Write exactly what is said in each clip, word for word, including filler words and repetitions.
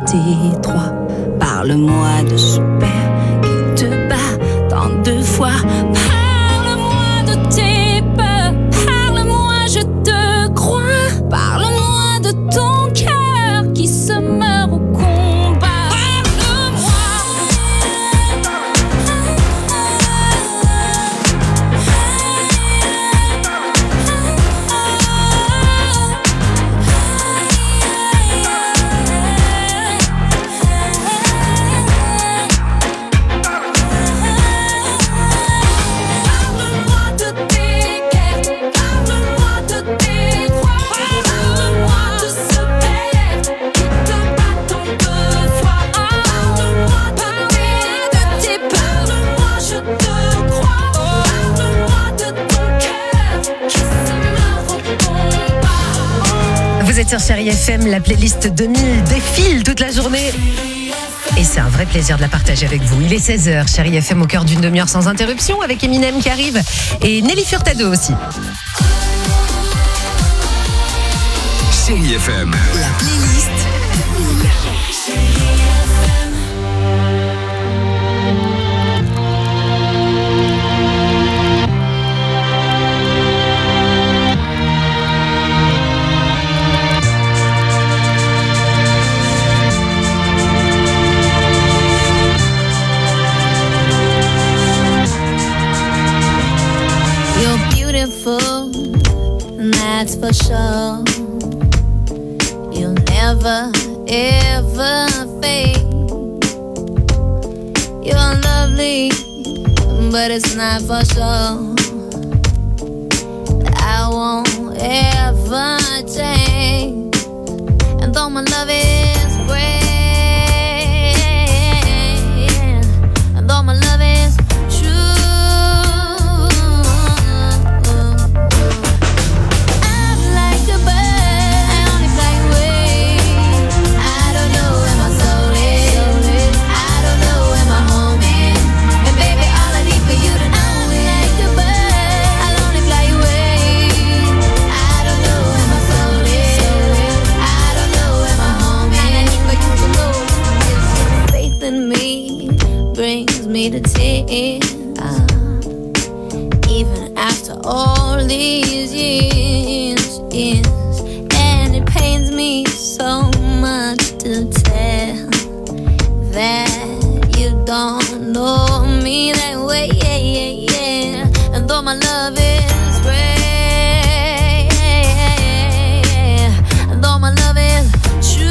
T trois. Parle-moi de super qui te bat tant de fois. Parle-moi de tes peurs. Parle-moi, je te crois. Parle-moi de ton cœur qui se meurt au combat. Vous êtes sur Chérie F M, la playlist deux mille défile toute la journée. Et c'est un vrai plaisir de la partager avec vous. Il est seize heures, Chérie F M au cœur d'une demi-heure sans interruption avec Eminem qui arrive et Nelly Furtado aussi. Chérie F M, la playlist. That's for sure. You'll never, ever fade. You're lovely, but it's not for sure. I won't ever change. And though my love is great, and though my love is me to tears, uh, even after all these years, years, and it pains me so much to tell that you don't know me that way, yeah, yeah, yeah. And though my love is great, and though my love is true,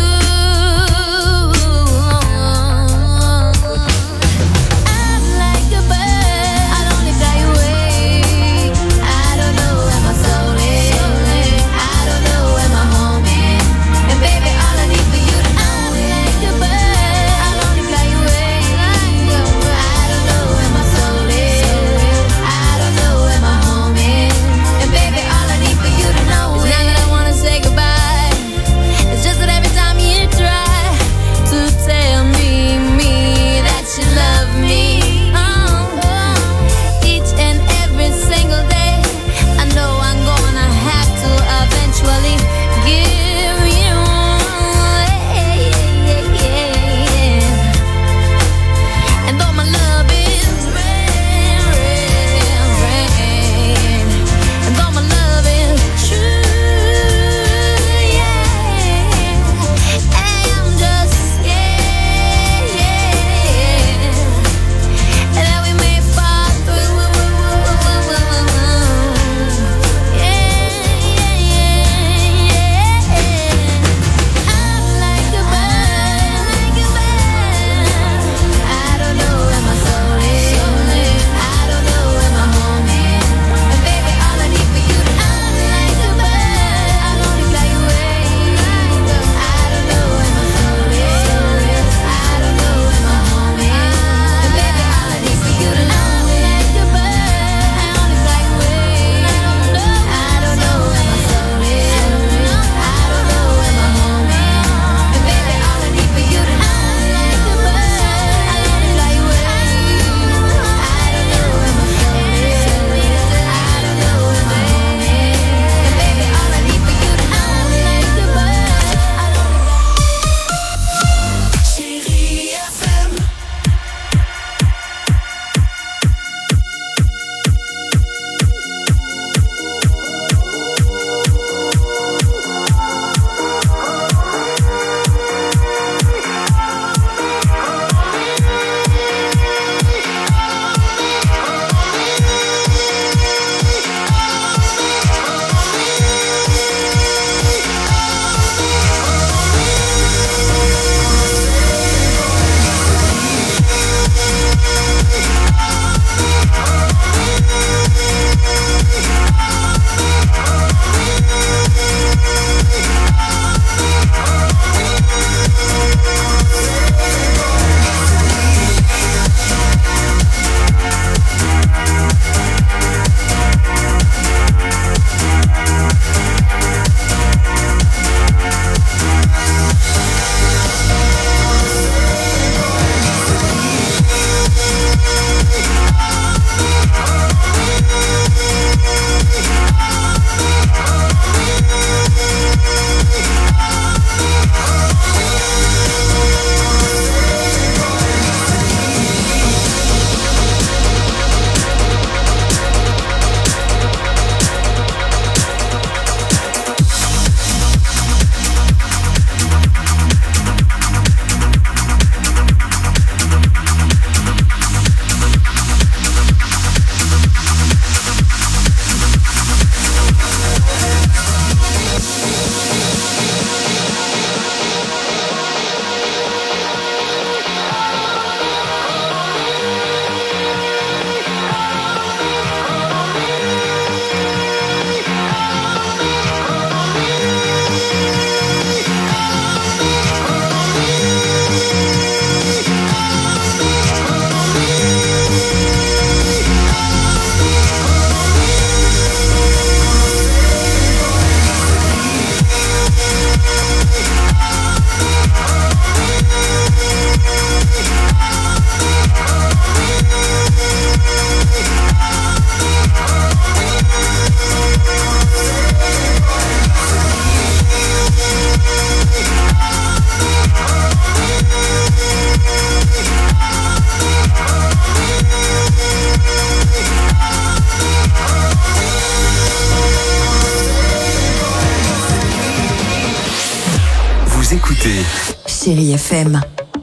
Chérie F M.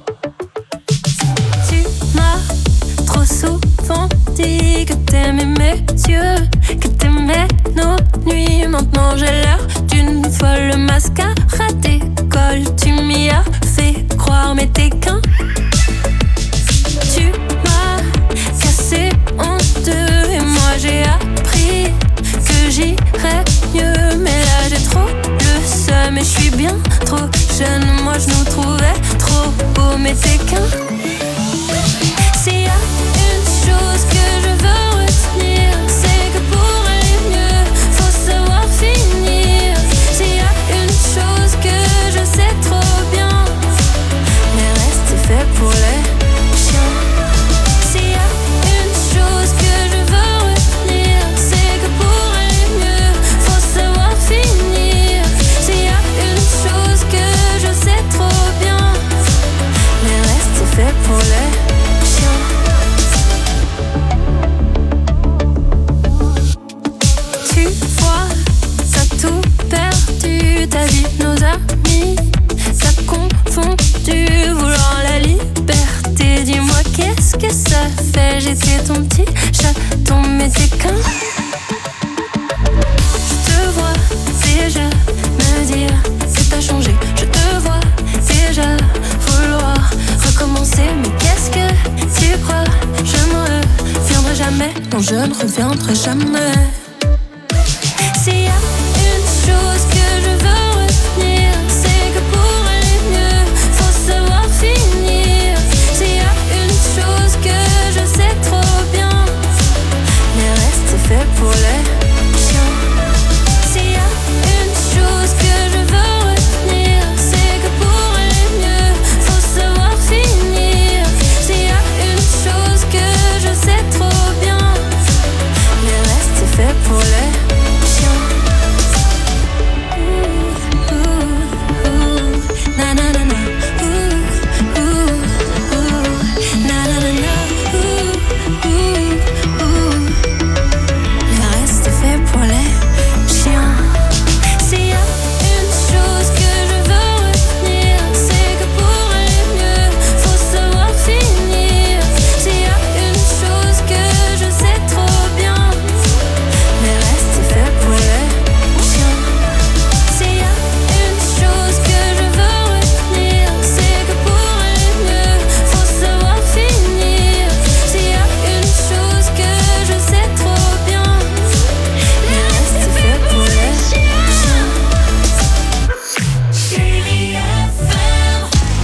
Tu m'as trop souvent dit que t'aimais mes yeux, que t'aimais nos nuits. Maintenant j'ai l'air d'une folle, le mascara décolle. Tu m'y as fait croire, mais t'es qu'un. Tu m'as cassé en deux et moi j'ai appris que j'irais mieux. Mais là j'ai trop le seum et je suis bien trop jeune. Moi je nous trouvais trop beaux, mais t'es qu'un. S'il y a une chose que je veux retenir, c'est que pour aller mieux, faut savoir finir. S'il y a une chose que je sais trop bien, mais reste c'est fait pour les chiens. S'il y a une chose que je veux retenir, c'est que pour aller mieux, faut savoir finir. S'il y a une chose que je sais trop bien, mais reste c'est fait pour les chiens. Tu vois, t'as tout perdu, ta vie, nos amis, t'as confondu, vouloir la liberté. Dis-moi qu'est-ce que ça fait, j'étais ton petit chaton, mais t'es qu'un. Je te vois déjà me dire que t'as changé, je te vois déjà vouloir recommencer. Mais qu'est-ce que tu crois, je ne reviendrai jamais, non je ne reviendrai jamais. S'il y a une chose que je veux retenir, c'est que pour aller mieux, faut savoir finir. S'il y a une chose que je sais trop bien, mais reste c'est fait pour les chiens. S'il y a une chose que je veux retenir, c'est que pour aller mieux, faut savoir finir. S'il y a une chose que je sais trop bien, mais reste c'est fait pour les chiens. Ooh, ooh, ooh, na na na na. Ooh, ooh, ooh, na na na na. Ooh, ooh, ooh. Le reste c'est fait pour les chiens. S'il y a une chose que je veux retenir, c'est que pour aller mieux, faut savoir finir. S'il y a une chose que je sais trop bien, mais reste c'est fait pour les chiens. S'il y a une chose que je veux retenir, c'est que pour aller mieux, faut savoir finir. S'il y a une chose que je sais trop bien, mais reste c'est fait pour les chiens. Chérie F M.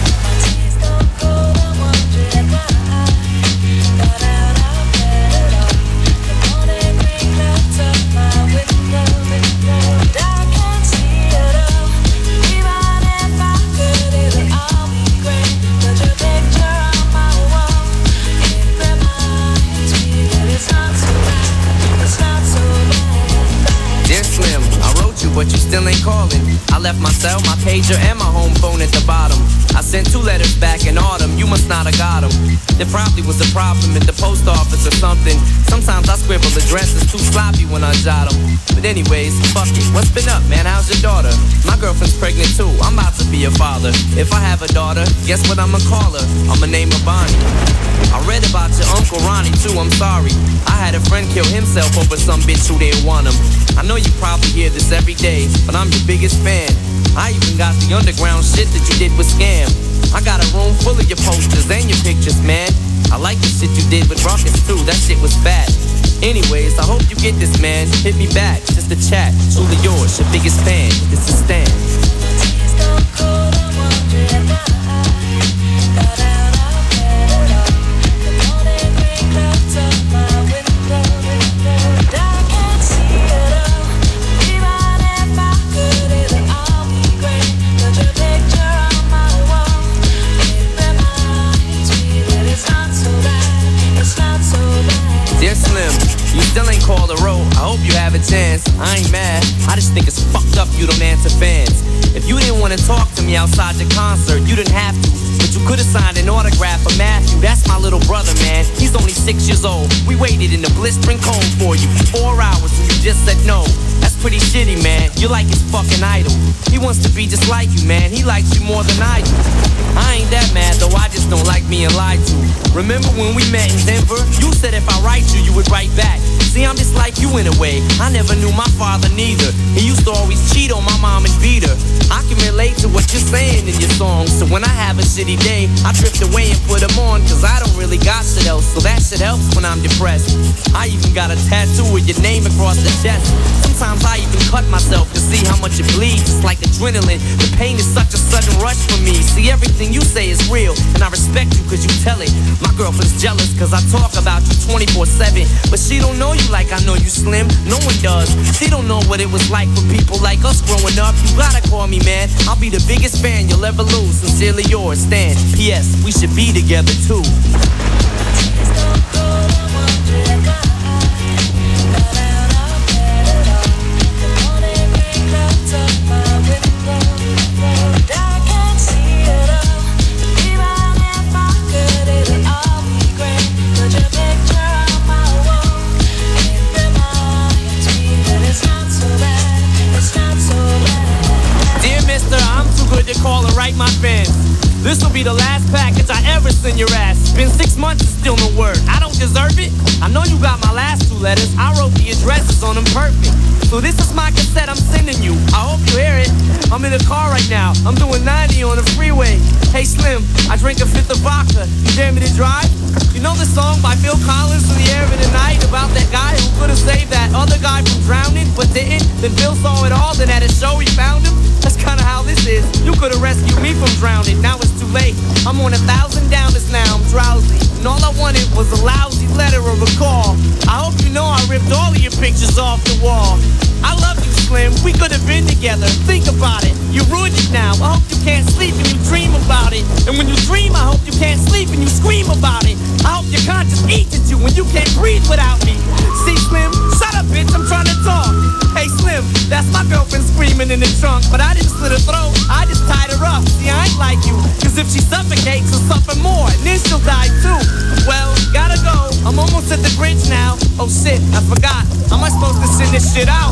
Dear Slim, I wrote you, but you still ain't calling. I left my cell, my pager, and my home phone at the bottom. I sent two letters back in autumn, you must not have got them. There probably was a problem at the post office or something. Sometimes I scribble addresses too sloppy when I jot them. But anyways, fuck it, what's been up, man? How's your daughter? My girlfriend's pregnant too, I'm about to be a father. If I have a daughter, guess what I'ma call her? I'ma name her Bonnie. I read about your Uncle Ronnie too, I'm sorry. I had a friend kill himself over some bitch who didn't want him. I know you probably hear this every day, but I'm your biggest fan. I even got the underground shit that you did with Scam. I got a room full of your posters and your pictures, man. I like the shit you did with Ruckus too, that shit was fat. Anyways, I hope you get this, man. Hit me back, just a chat. Truly yours, your biggest fan. This is Stan. Dear Slim, you still ain't called a road. I hope you have a chance. I ain't mad. I just think it's fucked up you don't answer fans. If you didn't want to talk to me outside your concert, you didn't have to. But you could have signed an autograph for Matthew. That's my little little brother, man. He's only six years old. We waited in the blistering cold for you for four hours and you just said no. That's pretty shitty, man. You're like his fucking idol. He wants to be just like you, man. He likes you more than I do. I ain't that mad, though. I just don't like being lied to. Remember when we met in Denver? You said if I write you, you would write back. See, I'm just like you in a way. I never knew my father neither. He used to always cheat on my mom and beat her. I can relate to what you're saying in your songs. So when I have a shitty day, I drift away and put them on. Cause I don't really got shit else. So that shit helps when I'm depressed. I even got a tattoo with your name across the chest. Sometimes I even cut myself to see how much it bleeds. It's like adrenaline. The pain is such a sudden rush for me. See, everything you say is real, and I respect you cause you tell it. My girlfriend's jealous cause I talk about you twenty-four seven. But she don't know you like I know you, Slim. No one does. She don't know what it was like for people like us growing up. You gotta call me, man. I'll be the biggest fan you'll ever lose. Sincerely yours, Stan. P S. We should be together too. Call and write my fans. This'll be the last package I ever send your ass. Been six months and still no word. I don't deserve it. I know you got my last two letters. I wrote the addresses on them perfect. So this is my cassette I'm sending you. I hope you hear it. I'm in a car right now. I'm doing ninety on the freeway. Hey Slim, I drink a fifth of vodka. You dare me to drive? You know the song by Phil Collins, In the Air of the Night, about that guy who could have saved that other guy from drowning but didn't? Then Phil saw it all, then at a show he found him. That's kinda how this is. You could've rescued me from drowning, now it's too late. I'm on a thousand downers now, I'm drowsy. And all I wanted was a lousy letter or a call. I hope you know I ripped all of your pictures off the wall. I love you, Slim, we could've been together. Think about it, you ruined it now. I hope you can't sleep and you dream about it. And when you dream, I hope you can't sleep and you scream about it. I hope your conscience eats at you when you can't breathe without me. See, Slim, shut up, bitch, I'm trying to talk. Hey, Slim, that's my girlfriend screaming in the trunk. But I didn't slit her throat, I just tied her up. See, I ain't like you, cause if she suffocates, she'll suffer more, and then she'll die too. Well, gotta go, I'm almost at the bridge now. Oh shit, I forgot, how am I supposed to send this shit out?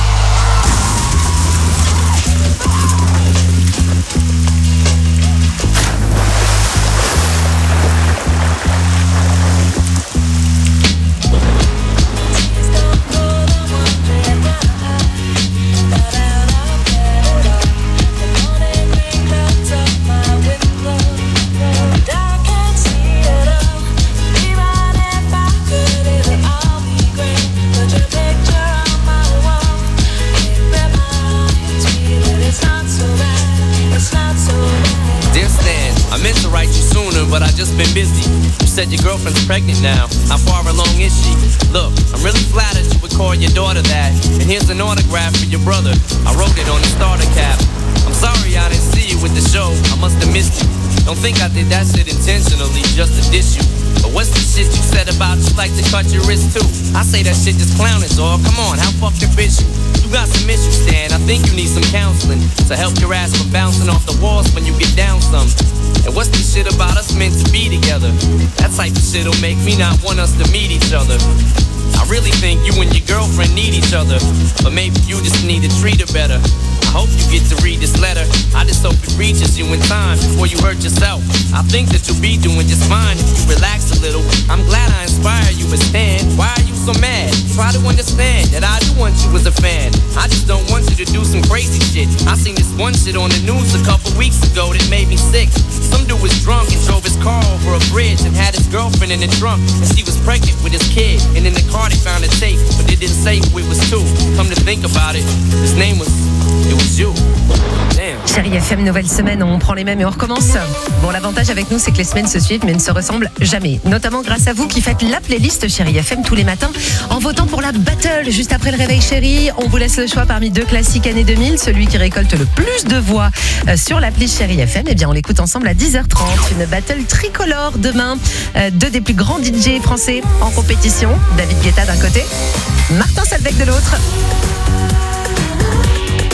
But I just been busy. You said your girlfriend's pregnant now. How far along is she? Look, I'm really flattered you would call your daughter that. And here's an autograph for your brother. I wrote it on the starter cap. I'm sorry I didn't see you with the show. I must have missed you. Don't think I did that shit intentionally just to diss you. But what's the shit you said about you like to cut your wrist too? I say that shit just clowning, dog. Come on, how fucked up is you? You got some issues, Stan. I think you need some counseling to help your ass from bouncing off the walls when you get down some. And what's this shit about us meant to be together? That type of shit'll make me not want us to meet each other. I really think you and your girlfriend need each other, but maybe you just need to treat her better. I hope you get to read this letter. I just hope it reaches you in time before you hurt yourself. I think that you'll be doing just fine if you relax a little. I'm glad I inspire you, but Stan, why are you so mad? Try to understand that I do want you as a fan. I just don't want you to do some crazy shit. I seen this one shit on the news a couple weeks ago that made me sick. Some dude was drunk and drove his car over a bridge and had his girlfriend in the trunk, and she was pregnant with his kid. And in the car they found a tape, but they didn't say who it was to. Come to think about it, his name was, it was you. Damn. Chérie F M, nouvelle semaine, on prend les mêmes et on recommence. Bon, l'avantage avec nous, c'est que les semaines se suivent mais ne se ressemblent jamais. Notamment grâce à vous qui faites la playlist Chérie F M tous les matins en votant pour la battle juste après le réveil chérie. On vous laisse le choix parmi deux classiques années deux mille. Celui qui récolte le plus de voix sur l'appli Chérie F M, eh bien on l'écoute ensemble à dix heures trente. Une battle tricolore demain. Deux des plus grands D J français en compétition. David Guetta d'un côté, Martin Solveig de l'autre.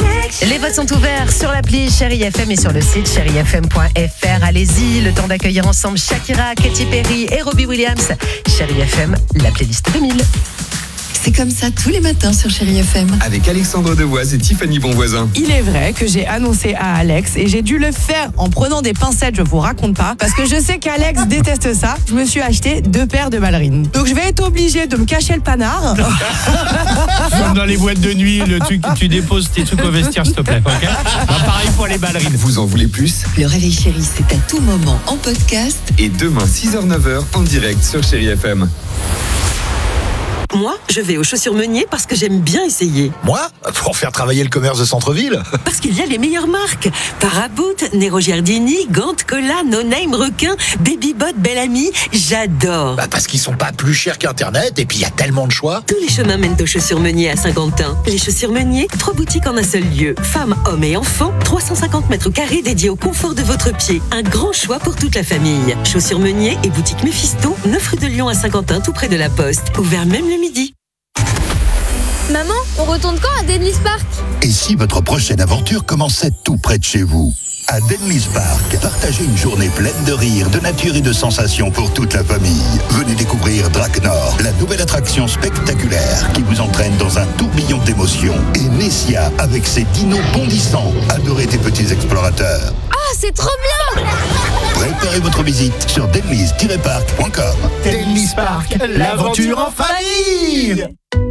Les votes sont ouverts sur l'appli Chérie F M et sur le site chérie f m point f r. Allez-y, le temps d'accueillir ensemble Shakira, Katy Perry et Robbie Williams. Chérie F M, la playlist deux mille. C'est comme ça tous les matins sur Chérie F M. Avec Alexandre Devoise et Tiffany Bonvoisin. Il est vrai que j'ai annoncé à Alex et j'ai dû le faire en prenant des pincettes, je vous raconte pas, parce que je sais qu'Alex déteste ça. Je me suis acheté deux paires de ballerines. Donc je vais être obligée de me cacher le panard. Comme dans les boîtes de nuit, le truc que tu déposes tes trucs au vestiaire, s'il te plaît. Okay, bah, pareil pour les ballerines. Vous en voulez plus? Le Réveil Chérie, c'est à tout moment en podcast. Et demain, six heures neuf heures, en direct sur Chérie F M. Moi, je vais aux chaussures Meunier parce que j'aime bien essayer. Moi, pour faire travailler le commerce de centre-ville. Parce qu'il y a les meilleures marques. Paraboot, Nero Giardini, Gant, Cola, No Name, Requin, Babybot, Bellamy. J'adore. Bah parce qu'ils sont pas plus chers qu'Internet et puis il y a tellement de choix. Tous les chemins mènent aux chaussures Meunier à Saint-Quentin. Les chaussures Meunier, trois boutiques en un seul lieu. Femmes, hommes et enfants, trois cent cinquante mètres carrés dédiés au confort de votre pied. Un grand choix pour toute la famille. Chaussures Meunier et boutique Mephisto, neuf rue de Lyon à Saint-Quentin, tout près de la Poste. Ouvert même le midi. Maman, on retourne quand à Denlis Park? Et si votre prochaine aventure commençait tout près de chez vous? À Denlis Park, partagez une journée pleine de rire, de nature et de sensations pour toute la famille. Venez découvrir Draknor, la nouvelle attraction spectaculaire qui vous entraîne dans un tourbillon d'émotions. Et Nessia avec ses dinos bondissants. Adorez tes petits explorateurs. Ah, c'est trop bien! Préparez votre visite sur denlis tiret park point com. Denlis Park, l'aventure en famille.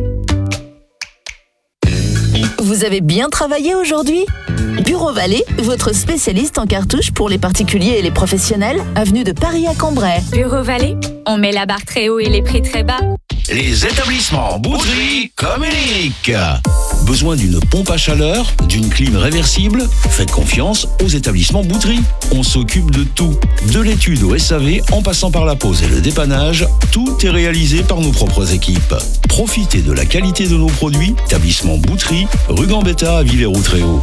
Vous avez bien travaillé aujourd'hui ? Bureau Vallée, votre spécialiste en cartouches pour les particuliers et les professionnels, avenue de Paris à Cambrai. Bureau Vallée, on met la barre très haut et les prix très bas. Les établissements Boutry communiquent. Besoin d'une pompe à chaleur, d'une clim réversible? Faites confiance aux établissements Boutry. On s'occupe de tout. De l'étude au S A V en passant par la pose et le dépannage, tout est réalisé par nos propres équipes. Profitez de la qualité de nos produits. Établissement Boutry, rue Gambetta à Villers-Outréau.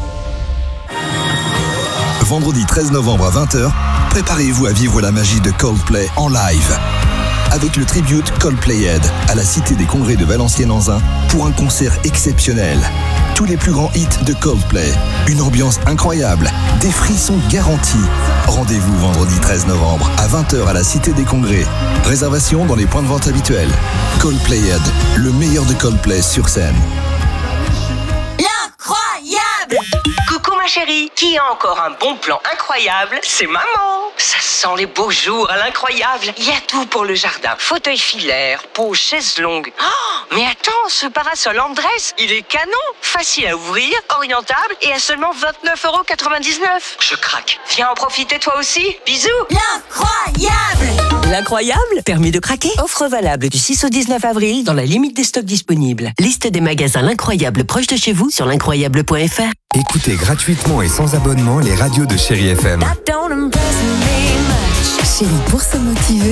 Vendredi treize novembre à vingt heures, préparez-vous à vivre la magie de Coldplay en live. Avec le tribute Coldplayed à la Cité des Congrès de Valenciennes-en-Zin pour un concert exceptionnel. Tous les plus grands hits de Coldplay, une ambiance incroyable, des frissons garantis. Rendez-vous vendredi treize novembre à vingt heures à la Cité des Congrès. Réservation dans les points de vente habituels. Coldplayed, le meilleur de Coldplay sur scène. L'incroyable! Coucou ma chérie, qui a encore un bon plan incroyable? C'est maman! Ça sent les beaux jours à l'incroyable. Il y a tout pour le jardin. Fauteuil filaire, peau, chaise longue. Oh, mais attends, ce parasol en dresse, il est canon. Facile à ouvrir, orientable et à seulement vingt-neuf euros quatre-vingt-dix-neuf. Je craque. Viens en profiter toi aussi. Bisous! L'incroyable! L'incroyable, permis de craquer. Offre valable du six au dix-neuf avril dans la limite des stocks disponibles. Liste des magasins L'Incroyable proche de chez vous sur l'incroyable point f r. Écoutez gratuitement et sans abonnement les radios de Chérie F M. Chérie, pour se motiver,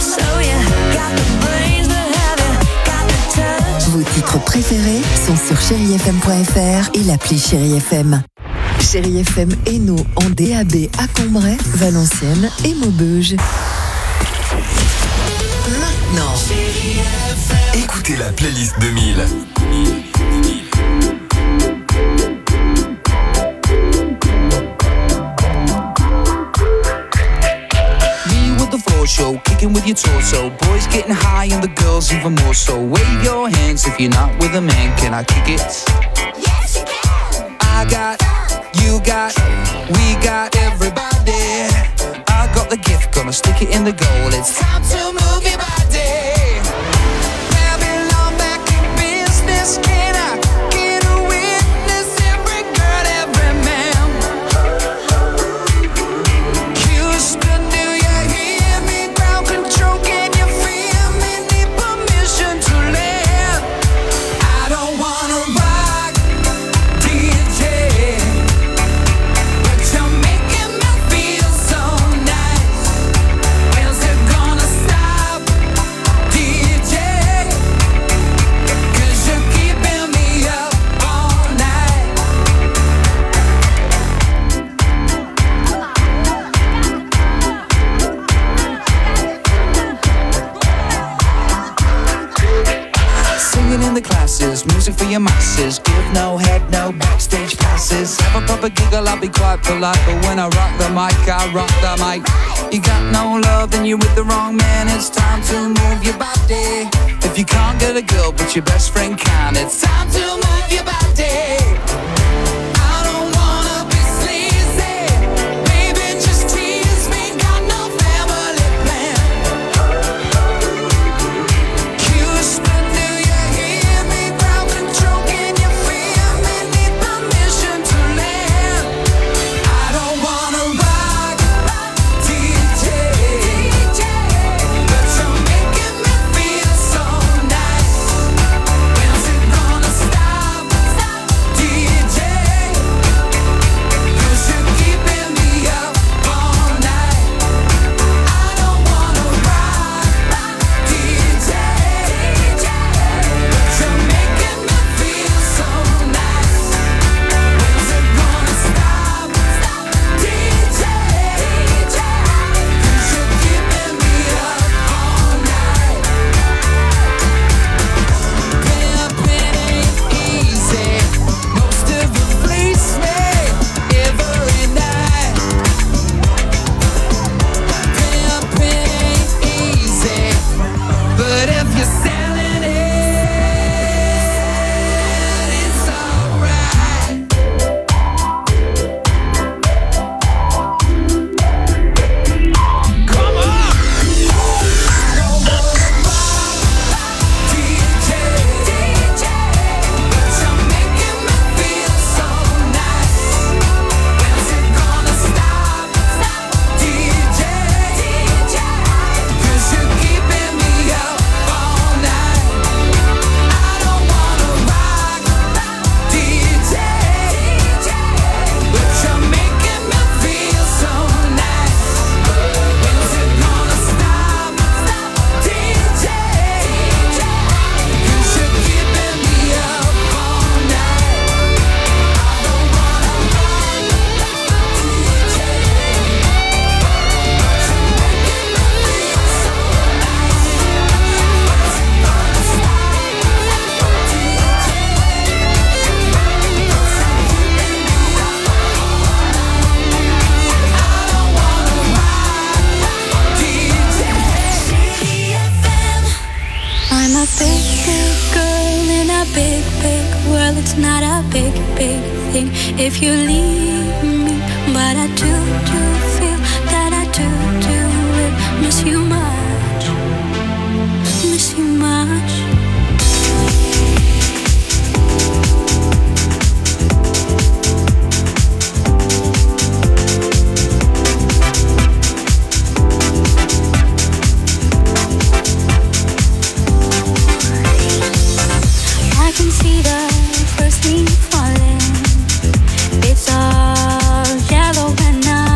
vos titres préférés sont sur chérie f m point f r et l'appli Chérie F M. Chérie F M et nous en D A B à Cambrai, Valenciennes et Maubeuge. Maintenant, Écoutez la playlist deux mille. Show, kicking with your torso. Boys getting high and the girls even more so. Wave your hands if you're not with a man. Can I kick it? Yes, you can. I got, you got, we got everybody. I got the gift, gonna stick it in the goal. It's time to move your body. Babylon back in business. Can I get a witness? Every girl, every man. Houston, do you hear me? Ground control, can you feel me? Need permission to land. I don't wanna rock, D J, but you're making me feel so nice. When's it gonna stop? It's music for your masses. Give no head, no backstage passes. Have a proper giggle, I'll be quite polite, but when I rock the mic, I rock the mic. You got no love, then you're with the wrong man. It's time to move your body. If you can't get a girl, but your best friend can, it's time to move your body. I don't wanna be sleazy. Baby, just tease me. Got no family plan. Houston, do you hear me? Crowd control, can you feel me? Need permission to land. I don't wanna rock, D J, but you're making me feel so nice. When's it gonna stop, D J? 'Cause you're keeping me up all night. I don't wanna rock, D J, but you're making me feel so nice. When's it gonna stop, D J? 'Cause you're keeping me up all night. Pimpin' ain't easy. Most of you fleece me every night. Pimpin' ain't easy, but if you're selling it, it's alright. Come on! D J, but you're making me feel so nice. When's it gonna stop, D J? 'Cause you're keeping me up all night. I don't wanna rock, D J, but you're making me feel so nice. When's it gonna stop, D J? 'Cause you're keeping me up all night. I don't wanna rock, D J, but you're making me feel so nice. When's it gonna stop, D J? 'Cause you're keeping me up all night. I don't wanna rock, D J. I'm a big, big girl in a big, big world. It's not a big, big thing if you leave me. But I do, do feel that I do, do really miss you much. Miss you much. I can see the first leaf falling. It's all yellow and now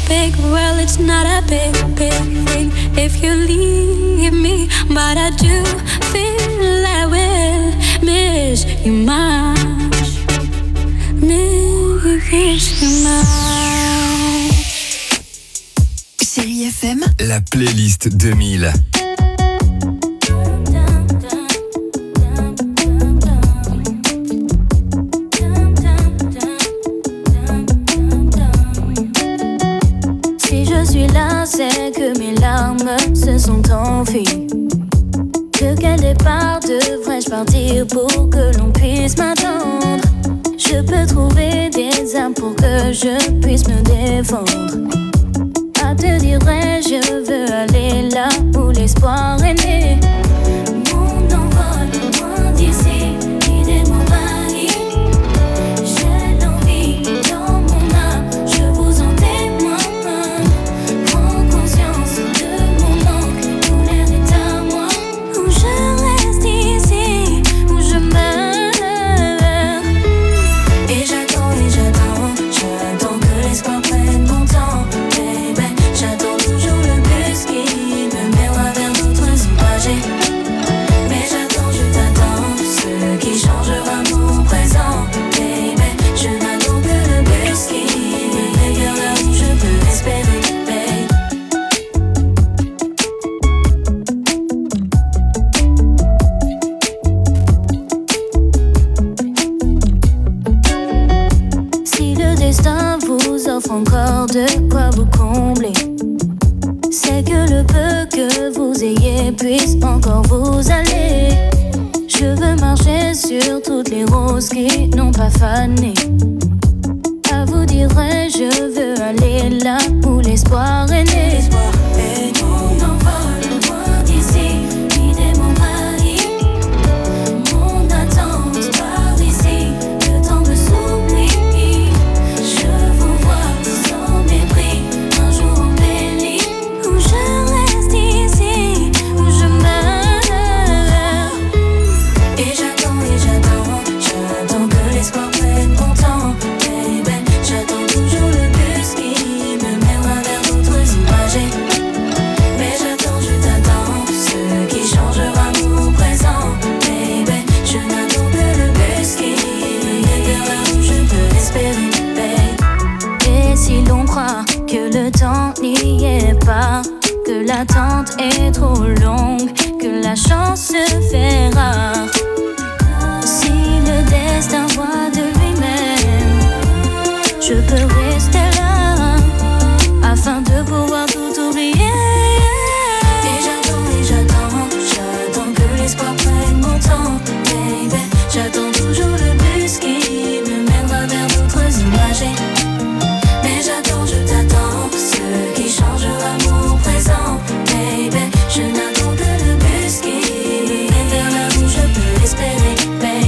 big, well, it's not a big, big thing if you leave me. But I do feel I will miss you much, miss you much. Chérie F M, la playlist deux mille. Si je suis là, c'est que mes larmes se sont enfuies. De quel départ devrais-je partir pour que l'on puisse m'attendre? Je peux trouver des armes pour que je puisse me défendre. À te dire vrai, je veux aller là où l'espoir est né. Mon envol, loin d'ici, l'idée m'envahit. J'ai l'envie dans mon âme, je vous en témoigne. Prends conscience de mon manque, où l'air est à moi. Où je reste ici, où je meurs. Et j'attends, et j'attends, j'attends que l'espoir prenne mon temps. J'attends toujours le bus qui me mènera vers d'autres images. Mais j'attends, je t'attends, ce qui changera mon présent. Baby, je n'attends que le bus qui me mène vers là où je peux espérer, baby. Si le destin vous offre encore de quoi vous combler, c'est que le peu que vous ayez puisse encore vous aller. Je veux marcher sur toutes les roses qui n'ont pas fané. À vous dire vrai, je veux aller là où l'espoir est né. Et mon envol, loin d'ici, l'idée m'envahit. Mon attente par ici, le temps me s'oublie. Je vous vois sans mépris, un jour embelli. Où je reste ici, où je meurs. Et j'attends, et j'attends, j'attends que l'espoir prenne mon temps. Baby, j'attends toujours le bus qui me mènera vers d'autres images. Mais j'attends, je t'attends, ce qui changera mon présent. Baby, je n'attends que le bus qui me mène vers là où je peux espérer, baby. Et si l'on croit que le temps n'y est pas, que l'attente est trop longue, que la chance se fait rare, si le destin voit de lui-même, je peux rester là afin de pouvoir tout oublier. Et j'attends, et j'attends, j'attends que l'espoir prenne mon temps, baby. J'attends toujours le bus qui me mènera vers d'autres images. Mais j'attends, je t'attends, ce qui changera mon présent, baby. Je n'attends que le bus qui me mène vers là où je peux espérer, baby.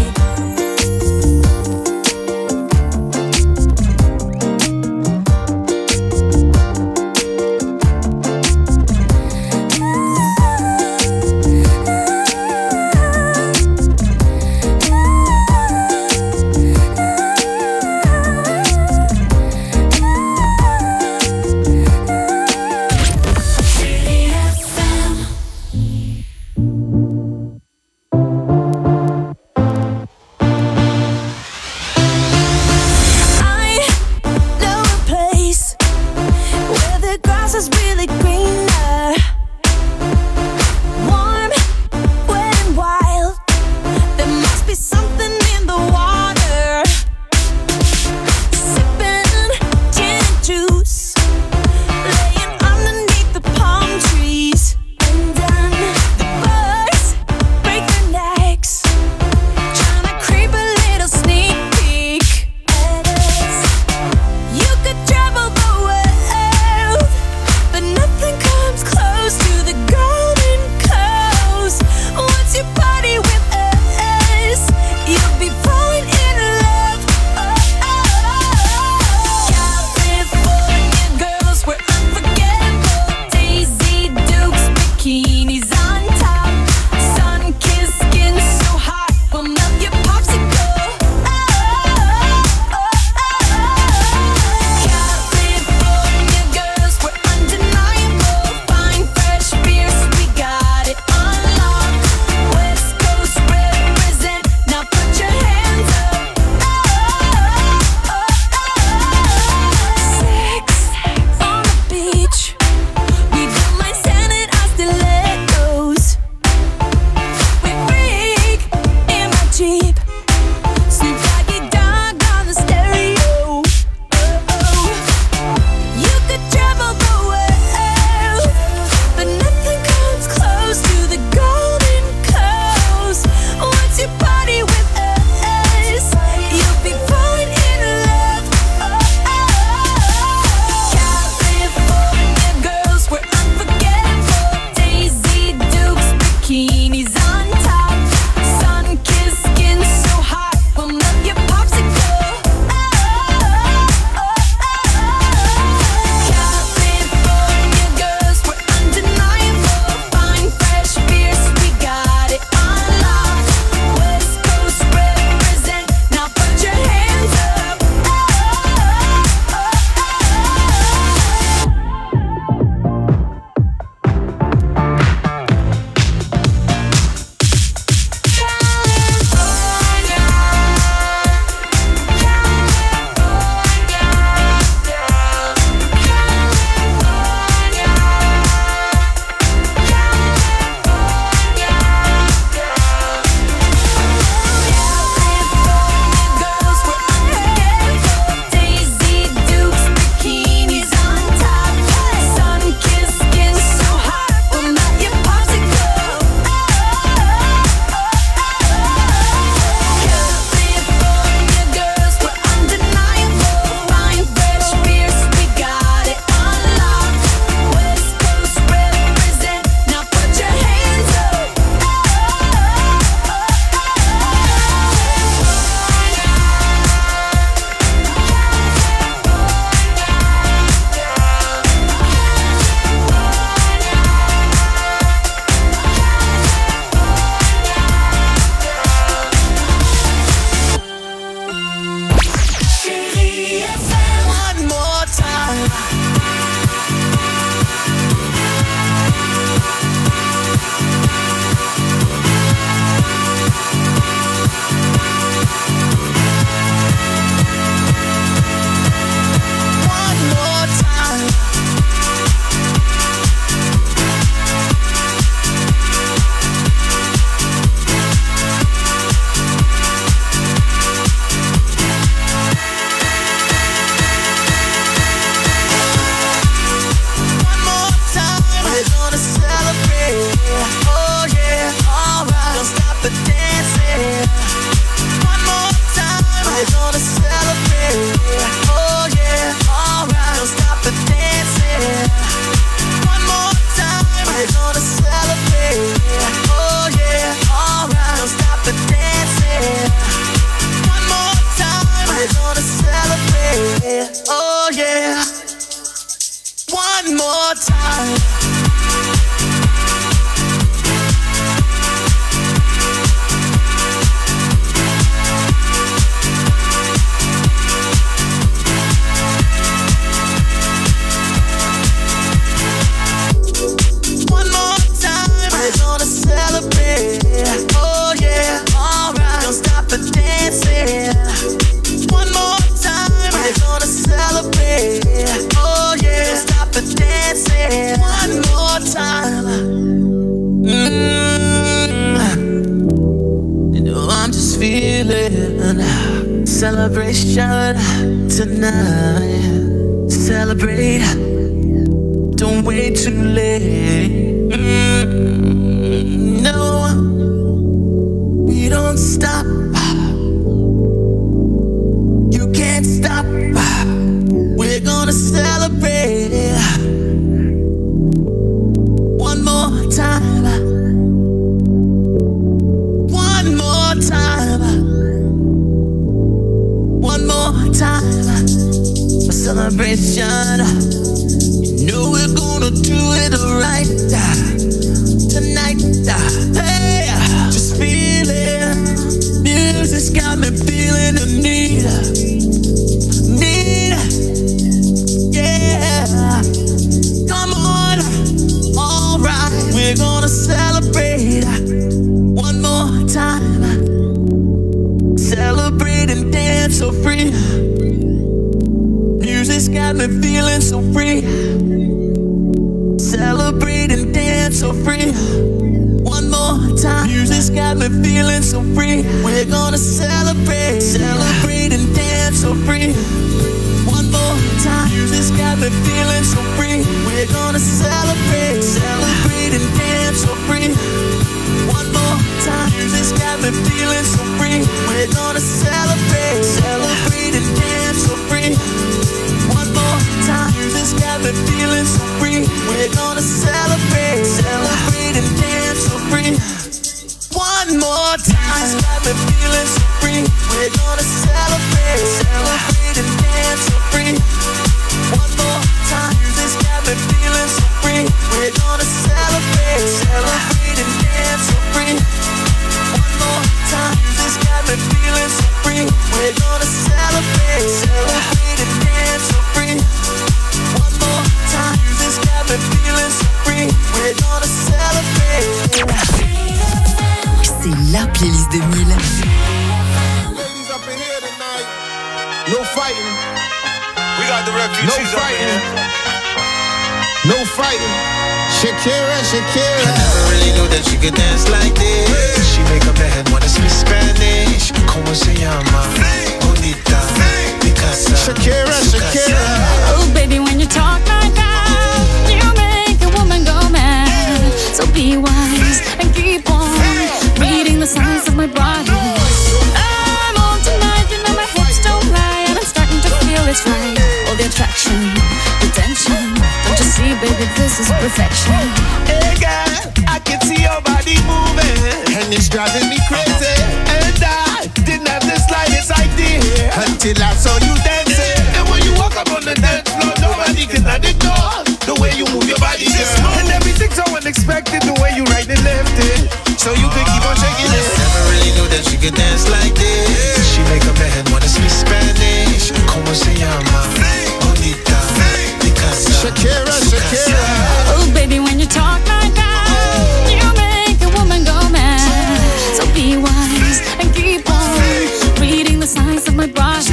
But One more time. One more time. We're gonna celebrate. Oh yeah, alright. Don't stop the dancing. One more time. We're gonna celebrate. Oh yeah, don't stop the dancing. One more time. Mm-hmm. You know I'm just feeling celebration tonight. Celebrate. Don't wait too late. Mm, no, we don't stop. You can't stop. We're gonna celebrate. One more time. One more time. One more time. A celebration. You know we're gonna do it right tonight. Hey, just feeling. Music's got me feeling the need. Need. Yeah. Come on. Alright. We're gonna celebrate one more time. Celebrate and dance so free. Music's got me feeling so free. Celebrate and dance so free. One more time. Music's got me feeling so free. We're gonna celebrate. Celebrate and dance so free. One more time. Music's got me feeling so free. We're gonna celebrate. Celebrate and dance so free. One more time. Music's got me feeling so free. We're gonna celebrate. Celebrate and dance so free. One more time. Music's got me feeling so free. We're gonna celebrate. Celebrate and dance so free. One more time. Music's got me feeling so free. We're gonna celebrate. Celebrate and dance so free. One more time. Music's got me feeling so free. We're gonna celebrate. Celebrate and dance so free. One more time. Music's got me feeling so free. We're gonna celebrate. Celebrate and dance so free. One more time. Music's got me feeling so free. We're gonna celebrate. C'est la playlist deux mille. Ladies up in here tonight. No fighting. We got the refugees no fighting. No fighting. Shakira, Shakira. I never really knew that she could dance like this. She make a man wanna speak Spanish. Como se llama? Bonita. Picasa. Shakira, Shakira. Oh, baby, when you talk like that, you make a woman go mad. So be wise and keep on reading the signs of my body. I'm on tonight, you know my hips don't lie, and I'm starting to feel it's right. All the attraction, the tension. Don't you see, baby, this is perfection. Hey girl, I can see your body moving, and it's driving me crazy. And I didn't have the slightest idea until I saw you dancing. And when you walk up on the dance floor, nobody can ignore the way you move your body, girl. And everything's so unexpected, the way you right and left it, so you could keep on shaking it. Never really knew that she could dance like this. She make a man wanna speak Spanish. Como se llama? Bonita. Picasa. Shakira, Shakira. Oh, baby, when you talk like that, you make a woman go mad. So be wise and keep on reading the signs of my body.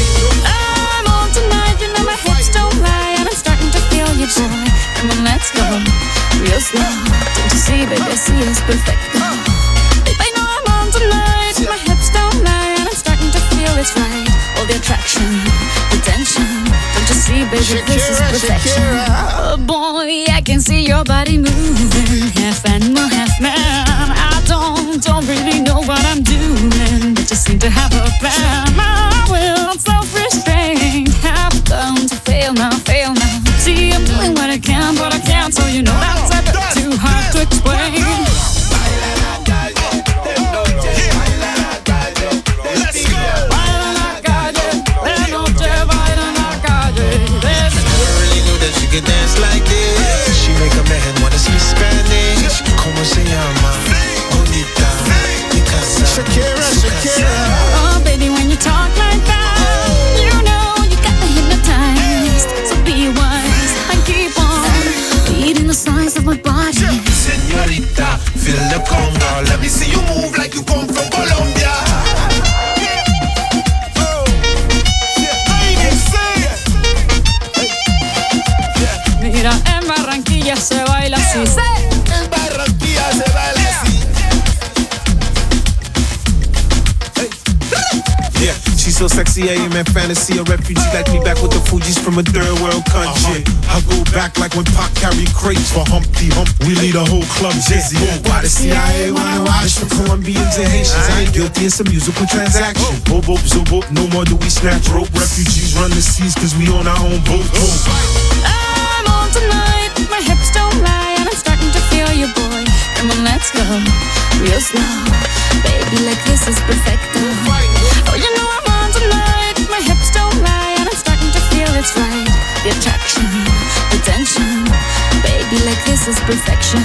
I'm on tonight, you know my hips don't lie, and I'm starting to feel you, boy. Come on, let's go real slow. Don't you see, baby, I see it's perfect. Babe, I know I'm on tonight, my hips don't lie, and I'm starting to feel it's right. All the attraction, the tension. Don't you see, baby, this is perfection. Oh boy, I can see your body moving, half animal, half man. I don't, don't really know what I'm doing, but you seem to have a plan. My will, I'm self-restrained, have come to fail now, fail now. See, I'm doing what I can, but I can't, so you know that's a bit too hard to explain. Dance like this. this. She make a man wanna speak Spanish. Como se llama? Bonita. Picasa. Shakira, Shakira. Oh, baby, when you talk like that, you know you got me hypnotized. So be wise and keep on beating the size of my body. Señorita, feel the conga. Let me see you move like you come from Colombia. Mira, en Barranquilla se baila así. En Barranquilla se baila así. Yeah, she's so sexy, I am in fantasy. A refugee like me back with the Fugees from a third world country. Uh-huh. I go back like when Pac carried crates for Humpty Hump. We lead a whole club dizzy. Why the C I A wanna watch from Colombians and Haitians? I ain't guilty, it's a musical transaction. Boop, boop, zoom, boop, no more do we snatch rope. Refugees run the seas cause we on our own boat. I'm on tonight, my hips don't lie, and I'm starting to feel you, boy. Come on, let's go, real slow. Baby, like this is perfecto. Oh, you know I'm on tonight, my hips don't lie, and I'm starting to feel it's right. The attraction, the tension. Baby, like this is perfection.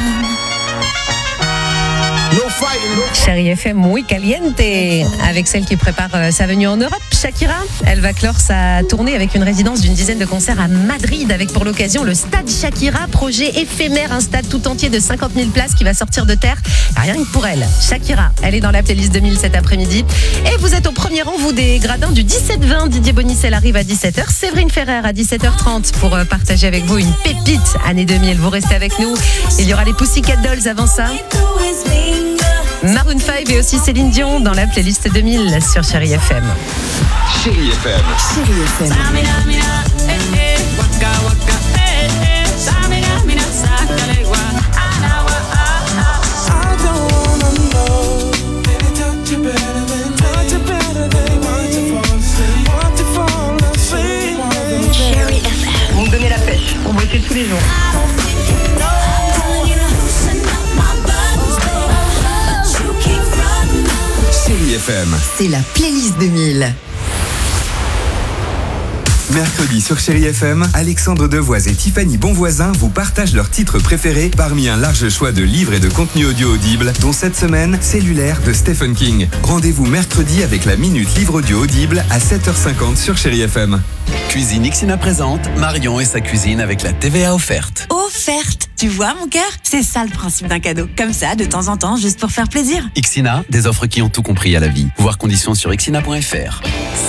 No fighting, no fighting. Chérie F M, muy caliente, avec celle qui prépare euh, sa venue en Europe, Shakira. Elle va clore sa tournée avec une résidence d'une dizaine de concerts à Madrid, avec pour l'occasion le Stade Shakira, projet éphémère, un stade tout entier de cinquante mille places qui va sortir de terre, rien que pour elle. Shakira, elle est dans la playlist deux mille cet après-midi. Et vous êtes au premier rang, vous, des gradins du dix-sept vingt. Didier Bonicel arrive à dix-sept heures, Séverine Ferrer à dix-sept heures trente pour euh, partager avec vous une pépite année deux mille. Vous restez avec nous. Il y aura les Pussycat Dolls avant ça. Maroon cinq et aussi Céline Dion dans la playlist deux mille sur Chérie F M. Chérie F M. Chérie F M. Vous me donnez la pêche, on va essayer tous les jours. Chérie F M. C'est la playlist deux mille. Mercredi sur Chérie F M, Alexandre Devoise et Tiffany Bonvoisin vous partagent leurs titres préférés parmi un large choix de livres et de contenus audio audibles, dont cette semaine, Cellulaire de Stephen King. Rendez-vous mercredi avec la Minute Livre Audio Audible à sept heures cinquante sur Chérie F M. Cuisine Ixina présente Marion et sa cuisine avec la T V A offerte. Offerte. Tu vois, mon cœur, c'est ça le principe d'un cadeau. Comme ça, de temps en temps, juste pour faire plaisir. Ixina, des offres qui ont tout compris à la vie. Voir conditions sur ixina point f r.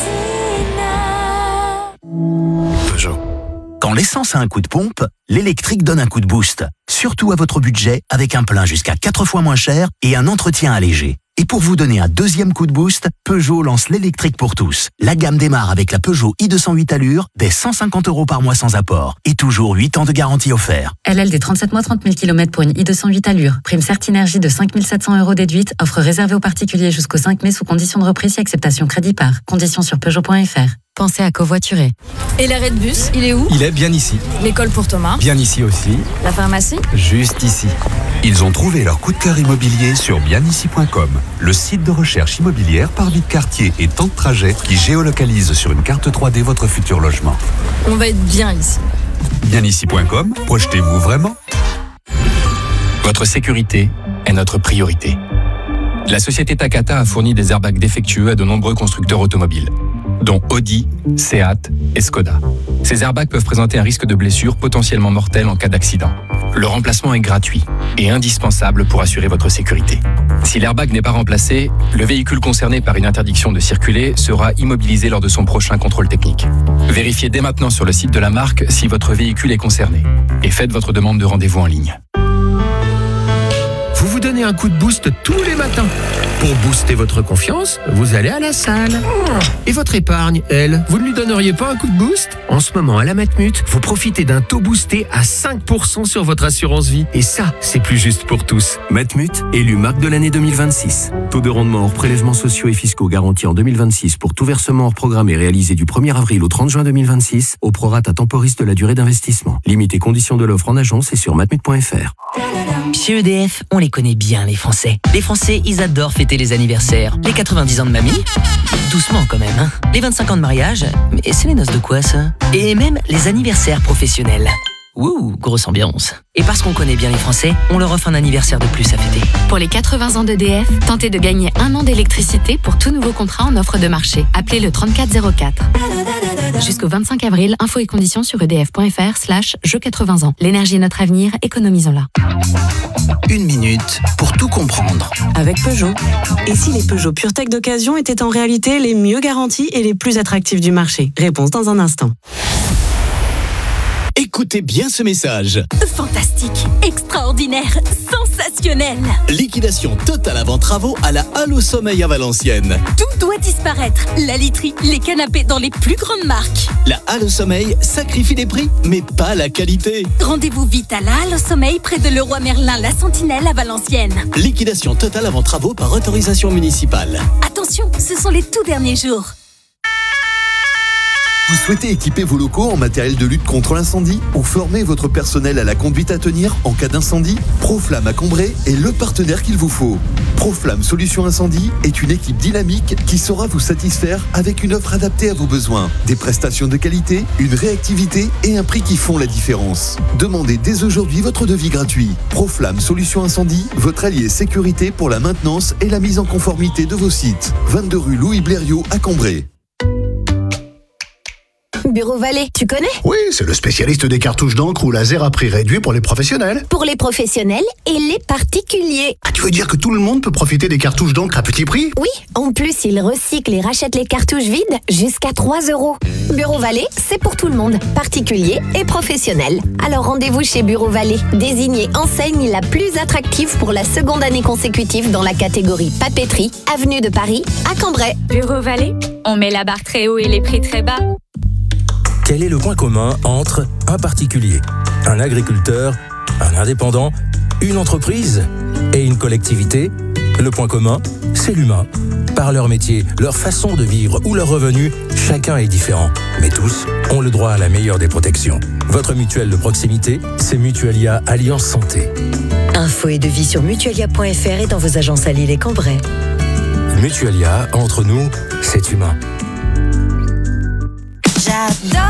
Peugeot. Quand l'essence a un coup de pompe, l'électrique donne un coup de boost. Surtout à votre budget, avec un plein jusqu'à quatre fois moins cher et un entretien allégé. Et pour vous donner un deuxième coup de boost, Peugeot lance l'électrique pour tous. La gamme démarre avec la Peugeot i deux cent huit Allure, dès cent cinquante euros par mois sans apport. Et toujours huit ans de garantie offert. L L D trente-sept mois, trente mille kilomètres pour une i deux cent huit Allure. Prime Certinergie de cinq mille sept cents euros déduite. Offre réservée aux particuliers jusqu'au cinq mai sous condition de reprise et acceptation crédit par. Conditions sur Peugeot point f r. Pensez à covoiturer. Et l'arrêt de bus, il est où? Il est bien ici. L'école pour Thomas? Bien ici aussi. La pharmacie? Juste ici. Ils ont trouvé leur coup de cœur immobilier sur bien ici point com, le site de recherche immobilière par vie de quartier et temps de trajet qui géolocalise sur une carte trois D votre futur logement. On va être bien ici. bien ici point com, projetez-vous vraiment? Votre sécurité est notre priorité. La société Takata a fourni des airbags défectueux à de nombreux constructeurs automobiles, dont Audi, Seat et Skoda. Ces airbags peuvent présenter un risque de blessure potentiellement mortelle en cas d'accident. Le remplacement est gratuit et indispensable pour assurer votre sécurité. Si l'airbag n'est pas remplacé, le véhicule concerné par une interdiction de circuler sera immobilisé lors de son prochain contrôle technique. Vérifiez dès maintenant sur le site de la marque si votre véhicule est concerné et faites votre demande de rendez-vous en ligne. Vous vous donnez un coup de boost tous les matins. Pour booster votre confiance, vous allez à la salle. Et votre épargne, elle, vous ne lui donneriez pas un coup de boost? En ce moment, à la Matmut, vous profitez d'un taux boosté à cinq pour cent sur votre assurance vie. Et ça, c'est plus juste pour tous. Matmut, élu marque de l'année deux mille vingt-six. Taux de rendement hors prélèvements sociaux et fiscaux garantis en deux mille vingt-six pour tout versement hors programmé réalisé du premier avril au trente juin deux mille vingt-six au prorata temporis de la durée d'investissement. Limite et conditions de l'offre en agence et sur matmut point f r. Chez E D F, on les connaît bien, les Français. Les Français, ils adorent fêter les anniversaires. Les quatre-vingt-dix ans de mamie, doucement quand même, hein. Les vingt-cinq ans de mariage, mais c'est les noces de quoi, ça? Et même les anniversaires professionnels. Ouh, grosse ambiance. Et parce qu'on connaît bien les Français, on leur offre un anniversaire de plus à fêter. Pour les quatre-vingts ans d'E D F, tentez de gagner un an d'électricité pour tout nouveau contrat en offre de marché. Appelez le trente-quatre zéro quatre. Jusqu'au vingt-cinq avril, infos et conditions sur edf.fr slash jeux quatre-vingts ans. L'énergie est notre avenir, économisons-la. Une minute pour tout comprendre. Avec Peugeot. Et si les Peugeot PureTech d'occasion étaient en réalité les mieux garantis et les plus attractifs du marché? Réponse dans un instant. Écoutez bien ce message. Fantastique, extraordinaire, sensationnel. Liquidation totale avant travaux à la Halle au Sommeil à Valenciennes. Tout doit disparaître. La literie, les canapés dans les plus grandes marques. La Halle au Sommeil sacrifie les prix, mais pas la qualité. Rendez-vous vite à la Halle au Sommeil près de Leroy Merlin, la Sentinelle à Valenciennes. Liquidation totale avant travaux par autorisation municipale. Attention, ce sont les tout derniers jours. Vous souhaitez équiper vos locaux en matériel de lutte contre l'incendie ou former votre personnel à la conduite à tenir en cas d'incendie? Proflamme à Combray est le partenaire qu'il vous faut. Proflamme Solutions Incendie est une équipe dynamique qui saura vous satisfaire avec une offre adaptée à vos besoins, des prestations de qualité, une réactivité et un prix qui font la différence. Demandez dès aujourd'hui votre devis gratuit. Proflamme Solutions Incendie, votre allié sécurité pour la maintenance et la mise en conformité de vos sites. vingt-deux rue Louis Blériot à Combray. Bureau Vallée, tu connais? Oui, c'est le spécialiste des cartouches d'encre ou laser à prix réduit pour les professionnels. Pour les professionnels et les particuliers. Ah, tu veux dire que tout le monde peut profiter des cartouches d'encre à petit prix? Oui, en plus, ils recyclent et rachètent les cartouches vides jusqu'à trois euros. Bureau Vallée, c'est pour tout le monde, particuliers et professionnels. Alors rendez-vous chez Bureau Vallée, désignée enseigne la plus attractive pour la seconde année consécutive dans la catégorie papeterie, avenue de Paris, à Cambrai. Bureau Vallée, on met la barre très haut et les prix très bas. Quel est le point commun entre un particulier, un agriculteur, un indépendant, une entreprise et une collectivité? Le point commun, c'est l'humain. Par leur métier, leur façon de vivre ou leur revenu, chacun est différent. Mais tous ont le droit à la meilleure des protections. Votre mutuelle de proximité, c'est Mutualia Alliance Santé. Info et devis sur mutualia point f r et dans vos agences à Lille et Cambrai. Mutualia, entre nous, c'est humain. J'adore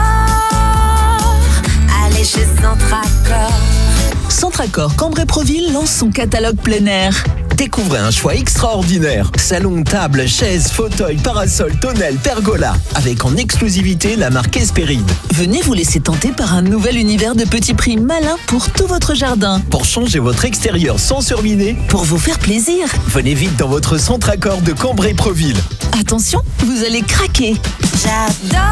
aller chez Centracor. Centracor Cambrai-Proville lance son catalogue plein air. Découvrez un choix extraordinaire. Salon, table, chaises, fauteuils, parasols, tonnelles, pergola. Avec en exclusivité la marque Hespéride. Venez vous laisser tenter par un nouvel univers de petits prix malins pour tout votre jardin. Pour changer votre extérieur sans surminer. Pour vous faire plaisir. Venez vite dans votre Centracor de Cambrai-Proville. Attention, vous allez craquer. J'adore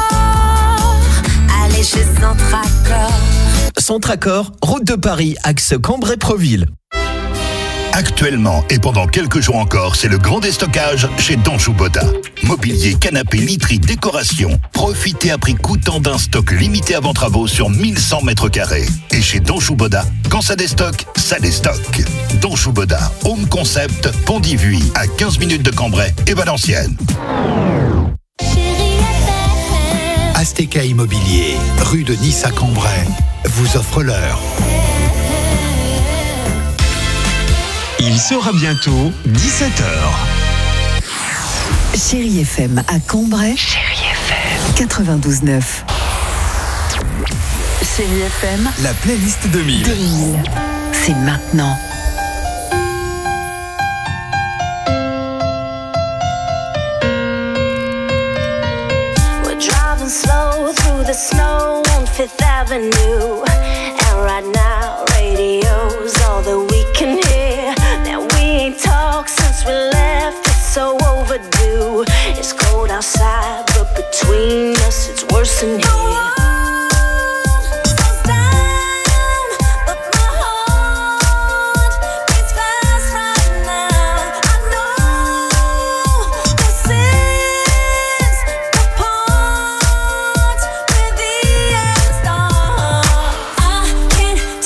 aller chez Centracor. Centracor, route de Paris, axe Cambrai-Proville. Actuellement et pendant quelques jours encore, c'est le grand déstockage chez Danjou Boda. Mobilier, canapé, literie, décoration. Profitez à prix coûtant d'un stock limité avant travaux sur mille cent mètres carrés. Et chez Danjou Boda, quand ça déstocke, ça déstocke. Danjou Boda, Home Concept, Pont-d'Ivuy, à quinze minutes de Cambrai et Valenciennes. Azteca Immobilier, rue de Nice à Cambrai, vous offre l'heure. Il sera bientôt dix-sept heures. Chérie F M à Cambrai. Chérie F M. quatre-vingt-douze neuf. Chérie F M. La playlist deux mille. deux mille. C'est maintenant. We're driving slow through the snow on Fifth Avenue. And right now, radio's all that we can hear. Now we ain't talked since we left, it's so overdue. It's cold outside, but between us it's worse than here. I can't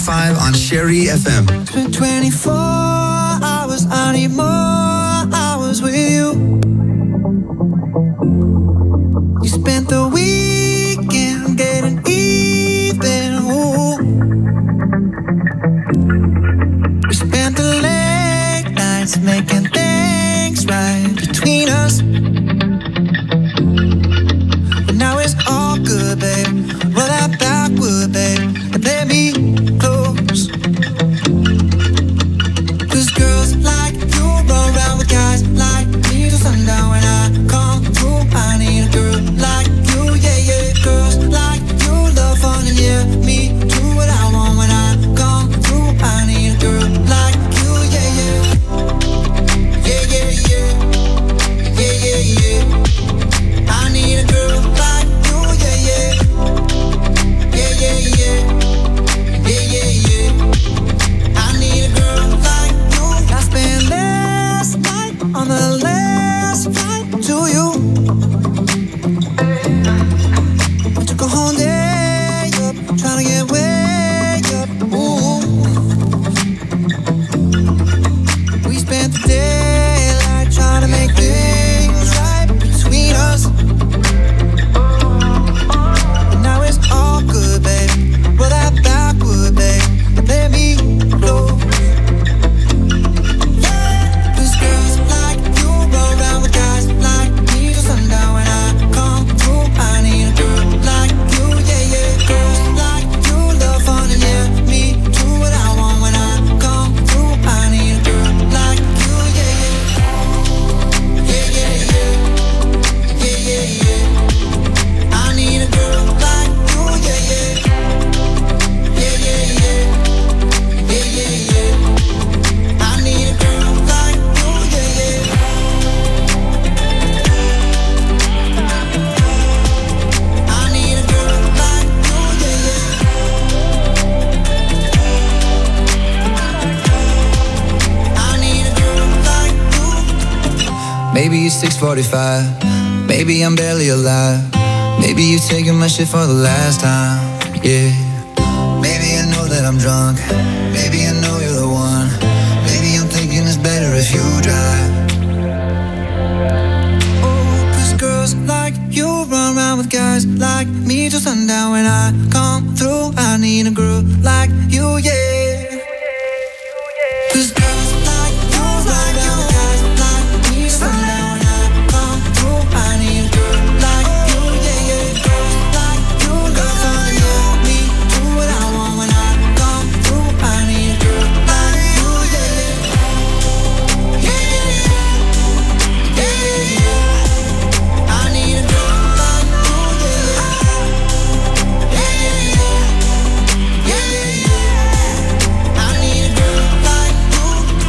forty-five on Sherry F M. It's been twenty-four hours, I need more hours with you. You spent the weekend getting even, ooh. We spent the late nights making things right between us. But now it's all good, babe. Roll that backward, babe, and play me close. Cause girls like you run around with guys like me till sundown. When I come through, I need a girl like you, yeah, yeah. Girls like you love fun and yeah, me do what I want. When I come through, I need a girl like you, yeah, yeah. Yeah, yeah, yeah. Yeah, yeah, yeah. I need a girl like you, yeah, yeah. Yeah, yeah, yeah. Yeah, yeah, yeah. I need a girl like you. I spent last night on the last flight to you. I took a whole day up, trying to get way up. Ooh. We spent the daylight trying to make things right between us. But now it's all good, babe. Roll that backward, babe, and let me close. Cause girls like you roll around with guys like me till sundown. When I come through, I need a girl like you, yeah, yeah. Girls like you love fun and yeah, me do what I want. When I come through, I need a girl like you, yeah, yeah. Yeah, yeah, yeah. Yeah, yeah, yeah. I need a girl like you, yeah, yeah. Yeah, yeah, yeah. Yeah, yeah, yeah. I need a girl like you, yeah, yeah. I need a girl like you, yeah, yeah. I need a girl like you. Maybe it's six forty-five. Maybe I'm barely alive. Maybe you taking my shit for the last time. Yeah. Maybe I know that I'm drunk. Maybe I know you're the one. Maybe I'm thinking it's better if you drive. Oh, cause girls like you run around with guys like me till sundown. When I come through, I need a girl like you, yeah. Cause girls like you run around with guys like me till sundown. When I come through, I need a girl like you, yeah, yeah. Girls like you love fun, yeah, me do what I want. When I come through, I need a girl like you, yeah, yeah. Yeah, yeah, yeah. Yeah, yeah, yeah. I need a girl like you, yeah, yeah. Yeah, yeah, yeah. Yeah, yeah, yeah. I need a girl like you.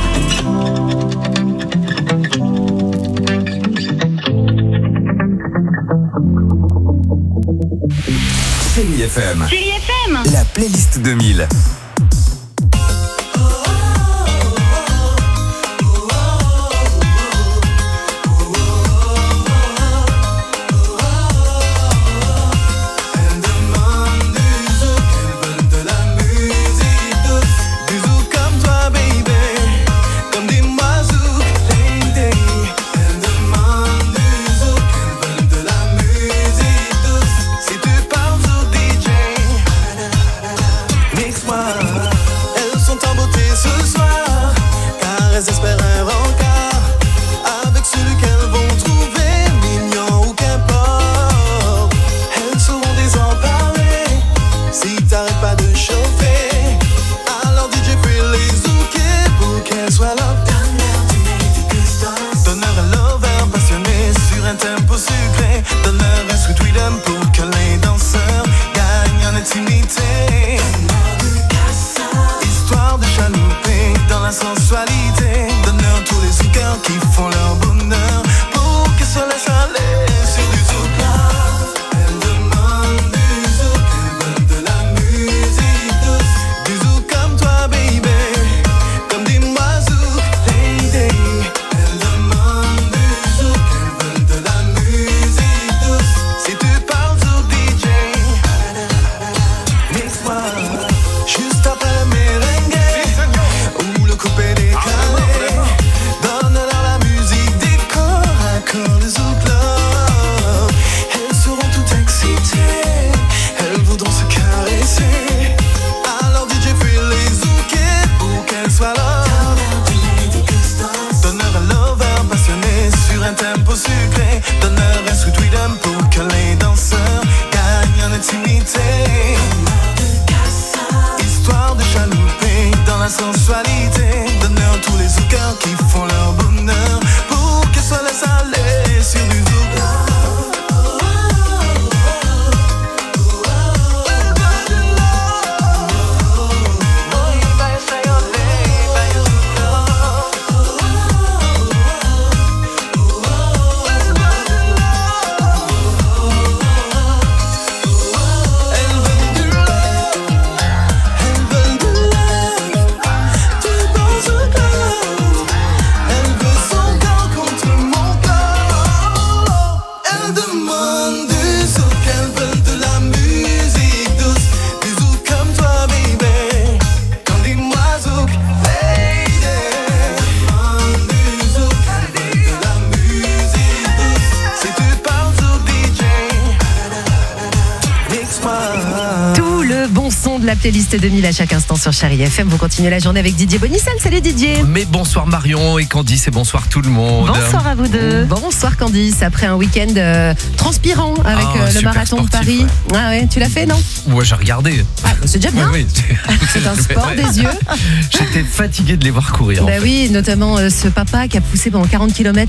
Chérie F M. Chérie F M. La playlist deux mille. Comme toi, baby, comme des moiseaux, lady. Elle demande du zouk, elle veut de la musique douce. Si tu parles au D J, mix-moi. Elles sont en beauté ce soir, car elles espèrent un rencard avec celui qu'elles vont trouver mignon ou qu'importe. Elles seront désemparées si t'arrêtes pas de chauffer. Alors D J fait les zouker pour qu'elle soit là. Donne-leur un lover passionné sur un tempo sucré. Donne-leur un sweet rhythm pour que les danseurs gagnent en intimité. Histoire de chalouper dans la sensualité. Donne-leur tous les zoukers qui font leur bonheur pour qu'elles se laissent aller sur du zouk. Elles demandent du zouk, elles veulent de la musique douce. Du zouk comme toi, baby, comme des moiseaux, lady. Elles demandent du zouk, elles veulent de la musique douce. Si tu la playlist deux mille à chaque instant sur Chérie F M. Vous continuez la journée avec Didier Bonissel. Salut Didier. Mais bonsoir Marion et Candice et bonsoir tout le monde. Bonsoir à vous deux. Bonsoir Candice. Après un week-end euh, transpirant avec Ah, euh, le super marathon sportif, de Paris. ouais. Ah ouais, tu l'as fait, non? Ouais, j'ai regardé. Ah, c'est déjà bien. Oui, oui. C'est un sport des yeux. J'étais fatigué de les voir courir. en Bah fait. oui, notamment euh, ce papa qui a poussé pendant quarante kilomètres